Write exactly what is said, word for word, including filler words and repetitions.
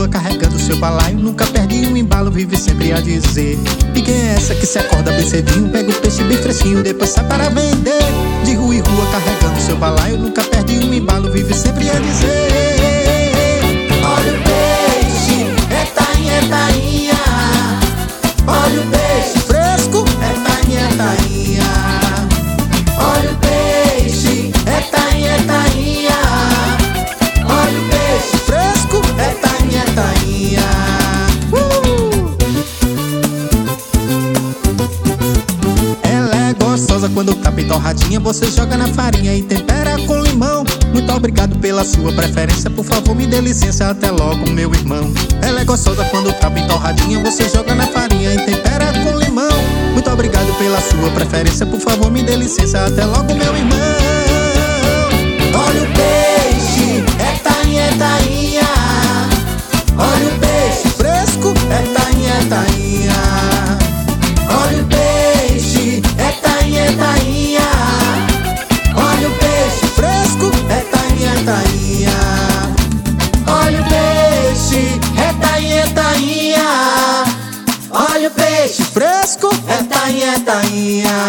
carregando seu balaio, nunca perde um embalo, vive sempre a dizer. E quem é essa que se acorda bem cedinho, pega o peixe bem fresquinho, depois sai para vender? De rua em rua carregando seu balaio, nunca perde um embalo, vive sempre a dizer. Olha o peixe, é tainha, é tainha. Olha o peixe fresco, é tainha, é tainha. Olha o peixe, é tainha, é tainha. Olha o peixe fresco, é tainha, é tainha. uh! Ela é gostosa quando tá bem torradinha, você joga na farinha e tempera com limão. Muito obrigado pela sua preferência, por favor me dê licença, até logo meu irmão. Ela é gostosa quando tá bem torradinha, você joga na farinha e tempera com limão. Muito obrigado pela sua preferência, por favor me dê licença, até logo meu irmão. Olha o peixe, é tainha, é tainha. Olha o peixe fresco, é tainha, é tainha. Olha o peixe, é tainha, é tainha. Olha o peixe fresco, é tainha, é tainha. Olha o peixe, é tainha, é tainha. Olha o peixe fresco, é tainha, é tainha.